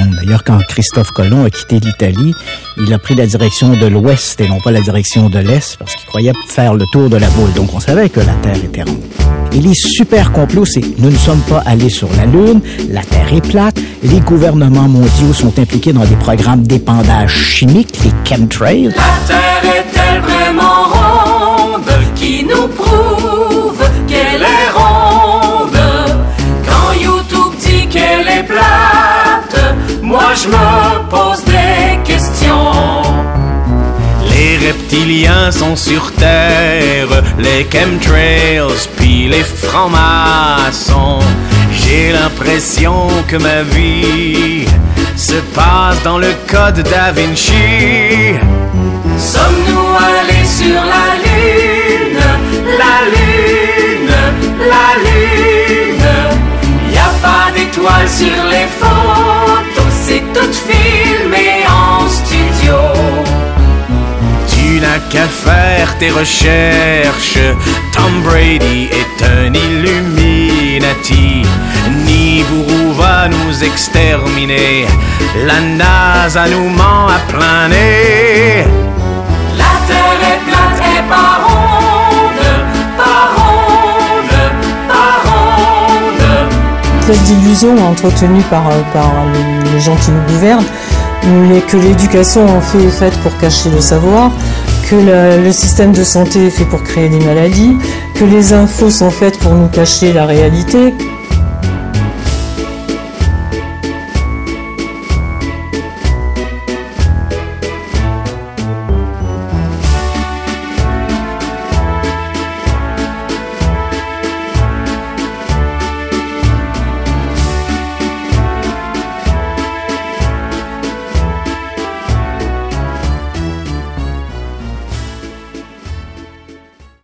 ronde. D'ailleurs, quand Christophe Colomb a quitté l'Italie, il a pris la direction de l'ouest et non pas la direction de l'est parce qu'il croyait faire le tour de la boule. Donc, on savait que la Terre était ronde. Et les super complots, c'est « nous ne sommes pas allés sur la Lune, la Terre est plate, les gouvernements mondiaux sont impliqués dans des programmes d'épandage chimique, les chemtrails. » La Terre est-elle vraiment ronde? Qui nous prouve qu'elle est ronde? Quand YouTube dit qu'elle est plate, moi je me pose des questions. Les reptiliens sont sur Terre, les chemtrails, puis les francs-maçons. J'ai l'impression que ma vie se passe dans le code Da Vinci. Sommes-nous allés sur la Lune? La Lune, la Lune. Y a pas d'étoiles sur les photos, c'est tout filmé en studio. Tu n'as qu'à faire tes recherches. Tom Brady est un Illuminati. Nibiru va nous exterminer. La NASA nous ment à plein nez. La Terre est plate et pas ronde, pas ronde, pas ronde. Cette illusion entretenue par les gens qui nous gouvernent, que l'éducation en fait est faite pour cacher le savoir, que le système de santé est fait pour créer des maladies, que les infos sont faites pour nous cacher la réalité.